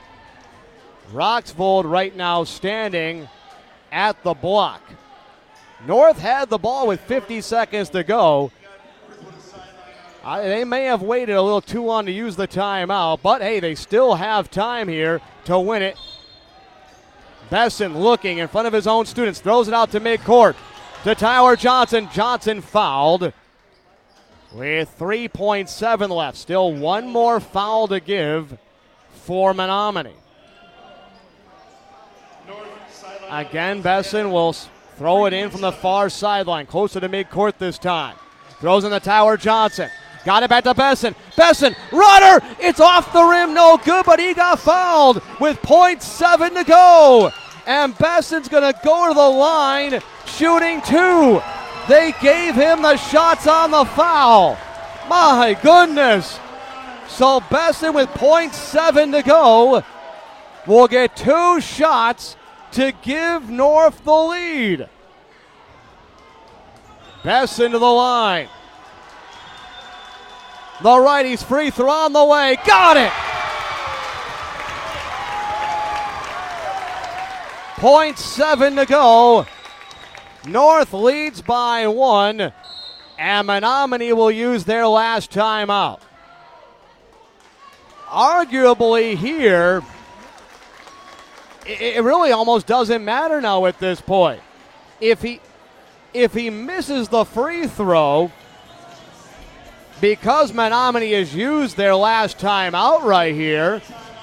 Roxvold right now standing at the block. North had the ball with fifty seconds to go. I, they may have waited a little too long to use the timeout, but hey, they still have time here to win it. Besson looking in front of his own students, throws it out to midcourt to Tyler Johnson. Johnson fouled with three point seven left. Still one more foul to give for Menominee. Again, Besson will throw it in from the far sideline, closer to midcourt this time. Throws in the Tyler Johnson. Got it back to Besson. Besson, runner! It's off the rim, no good, but he got fouled with point seven to go. And Besson's going to go to the line, shooting two. They gave him the shots on the foul. My goodness. So Besson with point seven to go will get two shots to give North the lead. Besson to the line. The righties free throw on the way. Got it! point seven to go. North leads by one, and Menominee will use their last timeout. Arguably here, it really almost doesn't matter now at this point. If he if he misses the free throw, because Menominee has used their last timeout right here.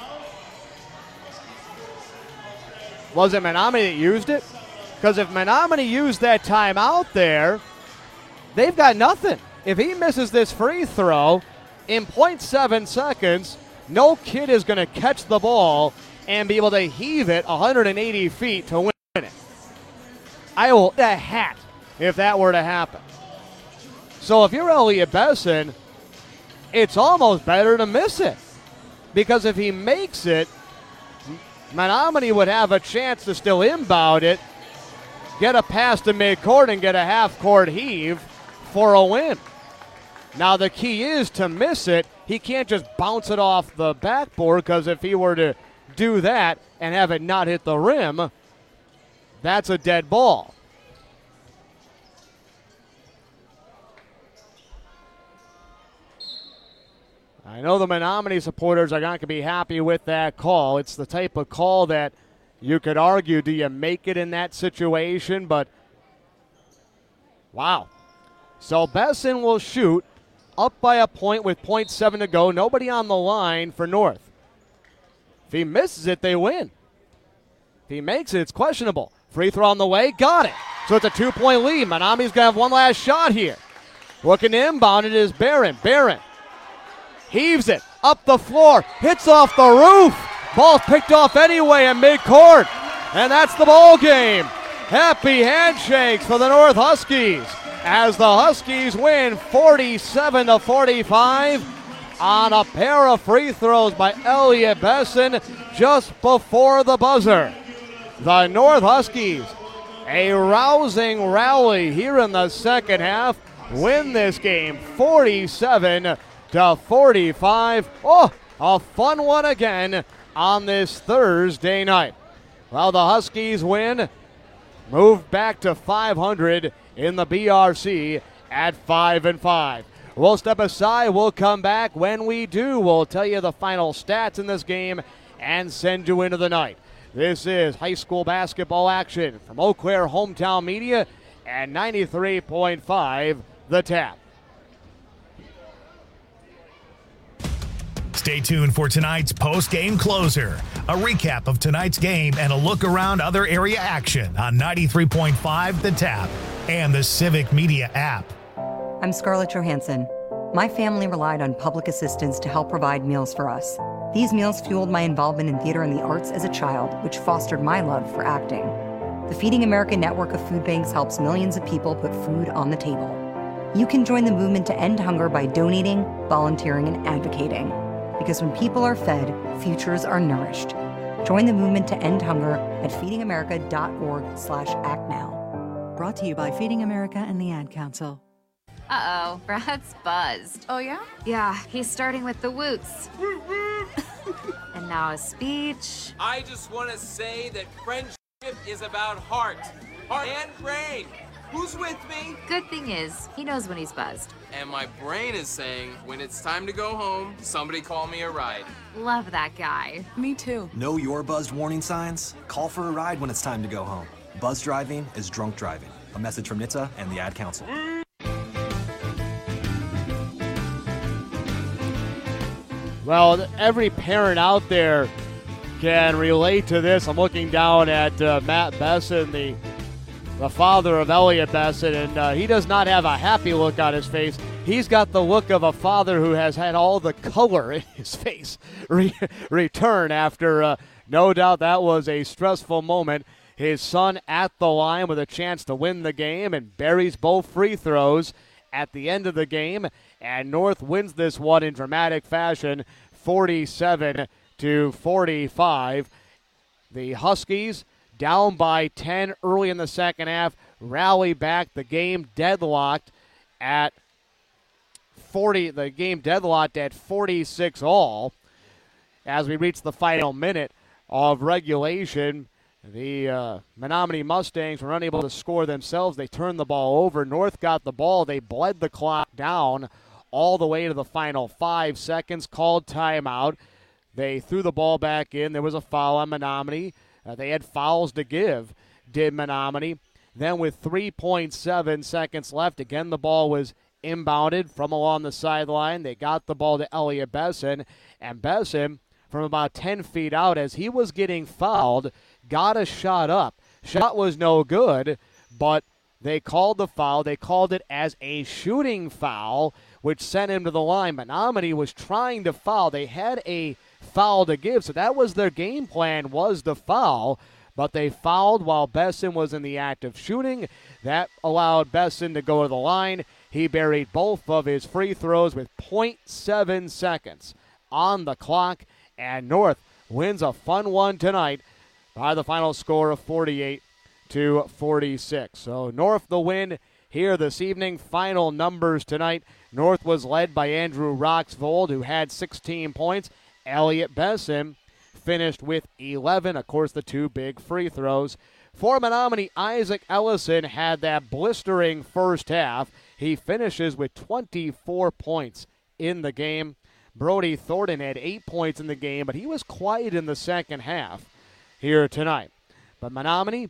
Was it Menominee that used it? Because if Menominee used that timeout there, they've got nothing. If he misses this free throw in point seven seconds, no kid is going to catch the ball and be able to heave it one hundred eighty feet to win it. I will eat a hat if that were to happen. So if you're Elliot Besson, it's almost better to miss it. Because if he makes it, Menominee would have a chance to still inbound it, get a pass to midcourt, and get a half-court heave for a win. Now the key is to miss it. He can't just bounce it off the backboard, because if he were to do that and have it not hit the rim, that's a dead ball. I know the Menominee supporters are not going to be happy with that call. It's the type of call that you could argue, do you make it in that situation? But, wow. So Besson will shoot up by a point with point seven to go. Nobody on the line for North. If he misses it, they win. If he makes it, it's questionable. Free throw on the way. Got it. So it's a two-point lead. Menominee's going to have one last shot here. Looking to inbound, it is Barron. Barron heaves it up the floor. Hits off the roof. Ball's picked off anyway in midcourt. And that's the ball game. Happy handshakes for the North Huskies as the Huskies win forty-seven to forty-five. on a pair of free throws by Elliot Besson just before the buzzer. The North Huskies, a rousing rally here in the second half, win this game forty-seven to forty-five. Oh, a fun one again on this Thursday night. Well, the Huskies win, moved back to five hundred in the B R C at five and five. We'll step aside. We'll come back. When we do, we'll tell you the final stats in this game and send you into the night. This is high school basketball action from Eau Claire Hometown Media and ninety-three point five The Tap. Stay tuned for tonight's post-game closer, a recap of tonight's game and a look around other area action on ninety-three point five The Tap and the Civic Media app. I'm Scarlett Johansson. My family relied on public assistance to help provide meals for us. These meals fueled my involvement in theater and the arts as a child, which fostered my love for acting. The Feeding America network of food banks helps millions of people put food on the table. You can join the movement to end hunger by donating, volunteering, and advocating. Because when people are fed, futures are nourished. Join the movement to end hunger at feedingamerica.org slash act now. Brought to you by Feeding America and the Ad Council. Uh-oh, Brad's buzzed. Oh, yeah? Yeah, he's starting with the woots. And now a speech. I just want to say that friendship is about heart. Heart and brain. Who's with me? Good thing is, he knows when he's buzzed. And my brain is saying, when it's time to go home, somebody call me a ride. Love that guy. Me too. Know your buzzed warning signs? Call for a ride when it's time to go home. Buzz driving is drunk driving. A message from N H T S A and the Ad Council. Well, every parent out there can relate to this. I'm looking down at uh, Matt Besson, the, the father of Elliot Besson, and uh, he does not have a happy look on his face. He's got the look of a father who has had all the color in his face re- return after, uh, no doubt, that was a stressful moment. His son at the line with a chance to win the game and buries both free throws at the end of the game, and North wins this one in dramatic fashion, forty-seven to forty-five. The Huskies, down by ten early in the second half, rally back. The game deadlocked at forty. The game deadlocked at forty-six all as we reach the final minute of regulation. The uh, Menominee Mustangs were unable to score themselves. They turned the ball over. North got the ball. They bled the clock down all the way to the final five seconds, called timeout. They threw the ball back in. There was a foul on Menominee. Uh, they had fouls to give, did Menominee. Then with three point seven seconds left, again the ball was inbounded from along the sideline. They got the ball to Elliot Besson, and Besson, from about ten feet out, as he was getting fouled, got a shot up. Shot was no good, but they called the foul. They called it as a shooting foul, which sent him to the line. Menominee was trying to foul. They had a foul to give, so that was their game plan, was the foul, but they fouled while Besson was in the act of shooting. That allowed Besson to go to the line. He buried both of his free throws with point seven seconds on the clock, and North wins a fun one tonight by the final score of forty-eight to forty-six. So North the win here this evening. Final numbers tonight. North was led by Andrew Roxvold, who had sixteen points. Elliot Besson finished with eleven. Of course, the two big free throws. For Menominee, Isaac Ellison had that blistering first half. He finishes with twenty-four points in the game. Brody Thornton had eight points in the game, but he was quiet in the second half here tonight. But Menominee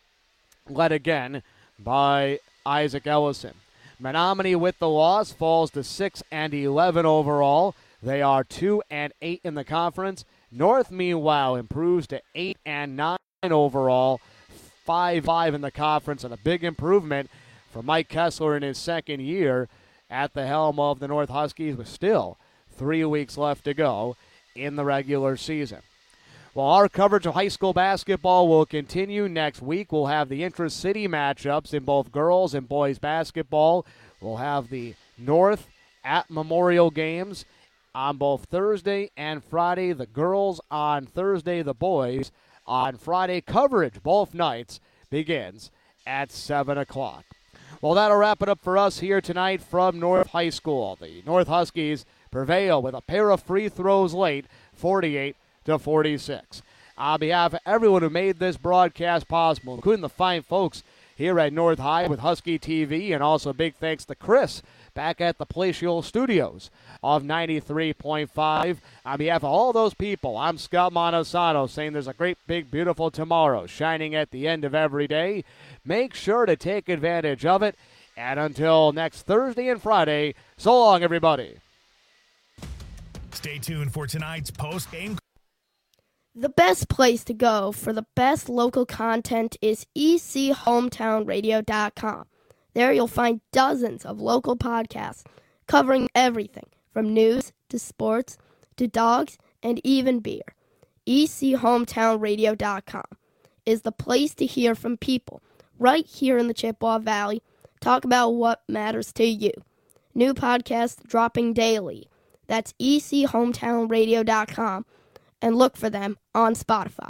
led again by Isaac Ellison. Menominee with the loss falls to six and eleven overall. They are two and eight in the conference. North, meanwhile, improves to eight and nine overall, five five in the conference, and a big improvement for Mike Kessler in his second year at the helm of the North Huskies, with still three weeks left to go in the regular season. Well, our coverage of high school basketball will continue next week. We'll have the intra-city matchups in both girls and boys basketball. We'll have the North at Memorial games on both Thursday and Friday. The girls on Thursday, the boys on Friday. Coverage both nights begins at seven o'clock. Well, that'll wrap it up for us here tonight from North High School. The North Huskies prevail with a pair of free throws late, forty-eight to forty-six. On behalf of everyone who made this broadcast possible, including the fine folks here at North High with Husky T V, and also big thanks to Chris back at the Palatial Studios of ninety-three point five. On behalf of all those people, I'm Scott Montesano saying there's a great, big, beautiful tomorrow shining at the end of every day. Make sure to take advantage of it. And until next Thursday and Friday, so long, everybody. Stay tuned for tonight's post-game. The best place to go for the best local content is e c hometown radio dot com. There you'll find dozens of local podcasts covering everything from news to sports to dogs and even beer. e c hometown radio dot com is the place to hear from people right here in the Chippewa Valley talk about what matters to you. New podcasts dropping daily. That's e c hometown radio dot com. And look for them on Spotify.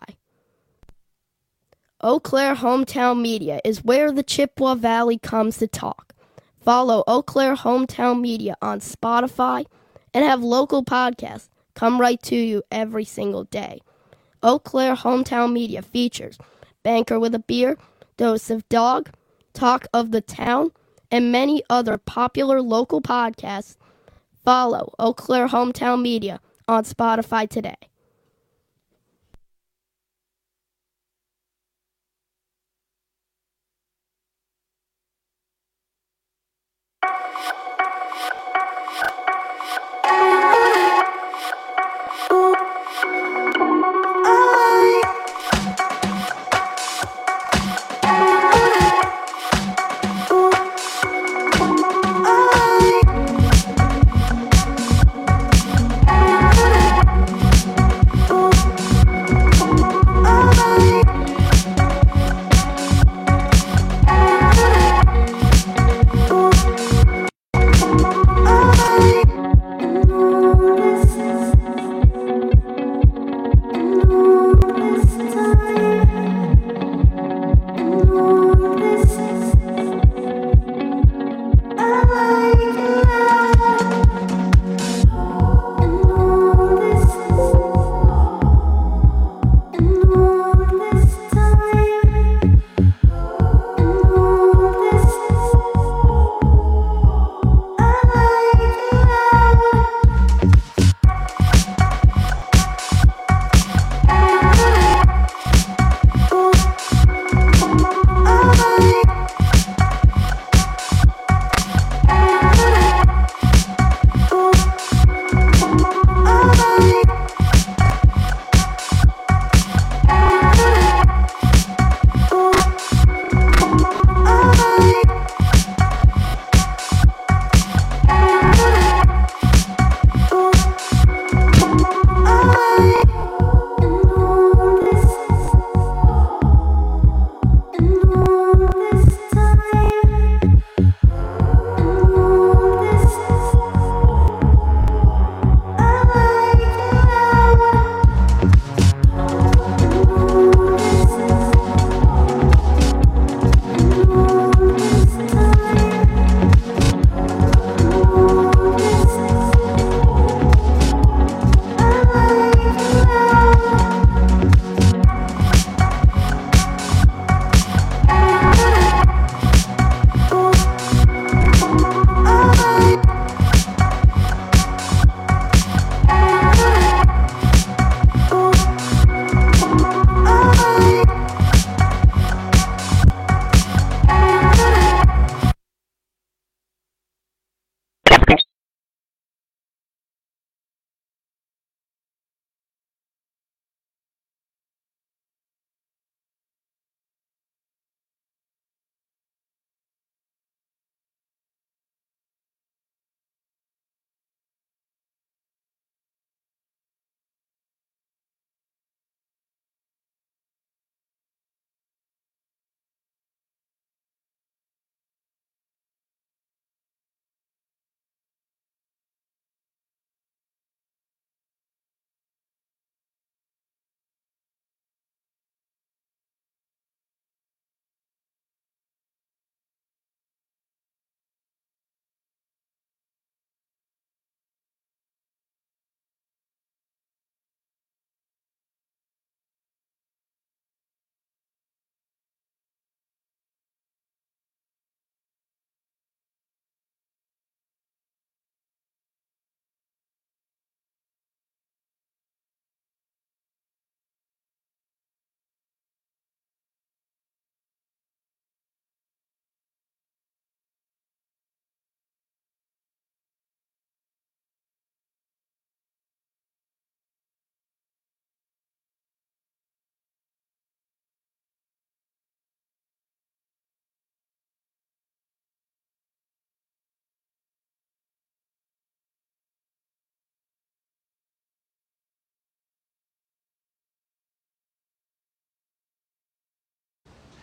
Eau Claire Hometown Media is where the Chippewa Valley comes to talk. Follow Eau Claire Hometown Media on Spotify and have local podcasts come right to you every single day. Eau Claire Hometown Media features Banker with a Beer, Dose of Dog, Talk of the Town, and many other popular local podcasts. Follow Eau Claire Hometown Media on Spotify today.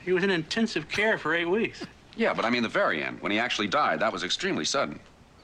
He was in intensive care for eight weeks. Yeah, but I mean the very end, when he actually died, that was extremely sudden.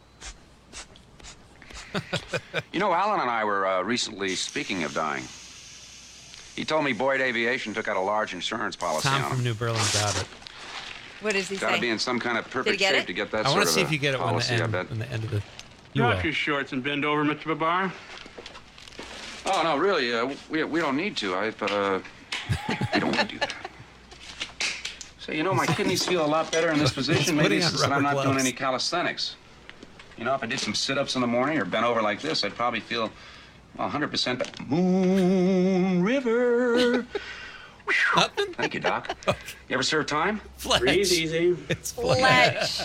You know, Alan and I were uh, recently speaking of dying. He told me Boyd Aviation took out a large insurance policy Tom on from him. New Berlin got it. What does he Got to say? be in some kind of Did perfect he get shape it? to get that I sort want of to see a if you get it when the policy, I end, bet. when the end of the. You Drop will. your shorts and bend over, Mister Babar. Oh, no, really, uh, we, we don't need to. I, uh, we don't want to do that. So, you know, my kidneys feel a lot better in this position. Maybe it's just that I'm not doing any calisthenics. You know, if I did some sit-ups in the morning or bent over like this, I'd probably feel well, one hundred percent better. Moon River. Nothing? Thank you, Doc. You ever serve time? Fletch. Breathe easy. It's Fletch.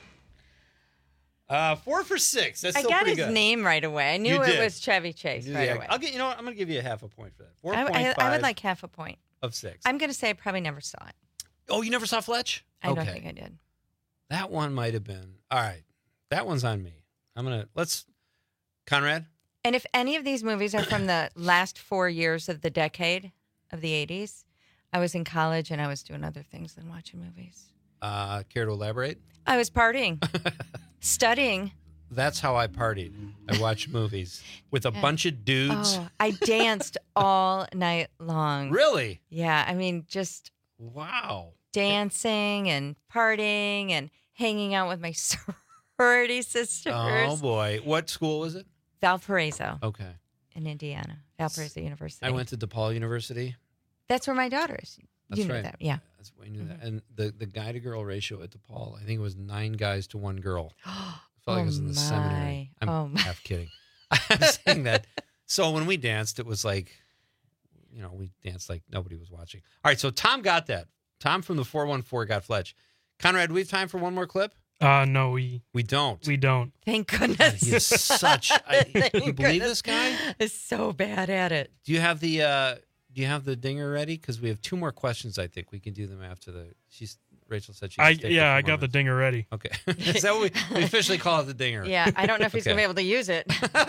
Uh, four for six. That's I still got pretty his good. name right away. I knew You it did. was Chevy Chase right Yeah, away. I'll get. You know what? I'm going to give you a half a point for that. Four I, point I, five. I would like half a point. Of six. I'm going to say I probably never saw it. Oh, you never saw Fletch? I okay. don't think I did. That one might have been. All right. That one's on me. I'm going to. Let's. Conrad? And if any of these movies are from the last four years of the decade of the eighties, I was in college and I was doing other things than watching movies. Uh, care to elaborate? I was partying, studying. That's how I partied. I watched movies with a Yeah. bunch of dudes. Oh, I danced all night long. Really? Yeah. I mean, just Wow. dancing and partying and hanging out with my sorority sisters. Oh, boy. What school was it? Valparaiso Okay. in Indiana, Valparaiso University. I went to DePaul University. That's where my daughter is. That's you knew right. that, yeah. That's why I knew that. And the, the guy to girl ratio at DePaul, I think it was nine guys to one girl. I felt like I was in the Oh, seminary. my. I'm Oh, my. half kidding. I'm saying that. So when we danced, it was like, you know, we danced like nobody was watching. All right, so Tom got that. Tom from the four one four got Fletch. Conrad, do we have time for one more clip? Uh, no, we we don't. We don't. Thank goodness. God, he is such. I, Thank you believe goodness. this guy? Is so bad at it. Do you have the uh, Do you have the dinger ready? Because we have two more questions. I think we can do them after the. She's Rachel said she. I yeah, I got the dinger ready. Okay, is that what we, we officially call it, the dinger? Yeah, I don't know if he's Okay. going to be able to use it.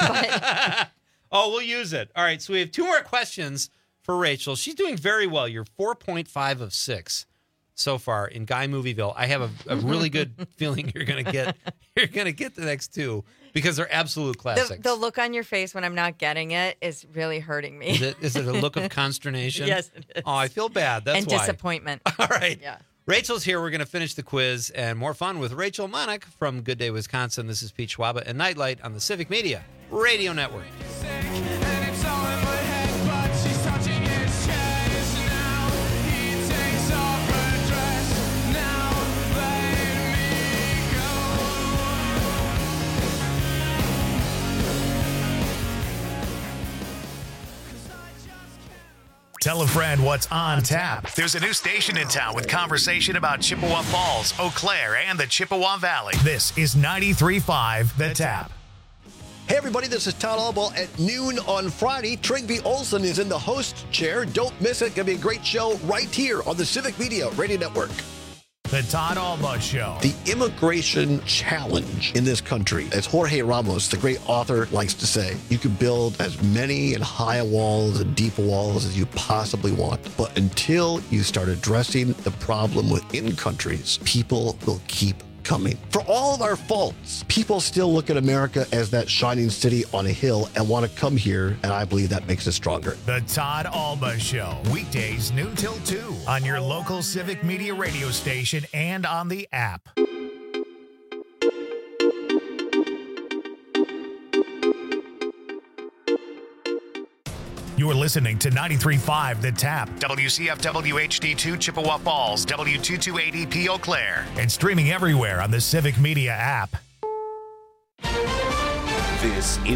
But Oh, we'll use it. All right, so we have two more questions for Rachel. She's doing very well. You're four point five of six so far in Guy Movieville. I have a, a really good feeling you're gonna get you're gonna get the next two because they're absolute classics. the, the look on your face when I'm not getting it is really hurting me. Is it is it a look of consternation? Yes, it is. Oh, I feel bad. That's and why. disappointment. All right. Yeah. Rachel's here. We're going to finish the quiz and more fun with Rachel Monick from Good Day, Wisconsin. This is Pete Schwaba and Nightlight on the Civic Media Radio Network. Tell a friend what's on tap. There's a new station in town with conversation about Chippewa Falls, Eau Claire, and the Chippewa Valley. This is ninety-three point five The Tap. Hey everybody, this is Todd Albaugh at noon on Friday. Trigby Olson is in the host chair. Don't miss it. Gonna be a great show right here on the Civic Media Radio Network. The Todd Albaugh Show. The immigration challenge in this country, as Jorge Ramos, the great author, likes to say, you can build as many and high walls and deep walls as you possibly want. But until you start addressing the problem within countries, people will keep coming. For all of our faults, people still look at America as that shining city on a hill and want to come here, and I believe that makes us stronger. The Todd Albaugh Show. Weekdays noon till two on your local Civic Media radio station and on the app. You're listening to ninety-three point five The Tap, W C F W H D two Chippewa Falls, W two two eight E P Eau Claire, and streaming everywhere on the Civic Media app. This is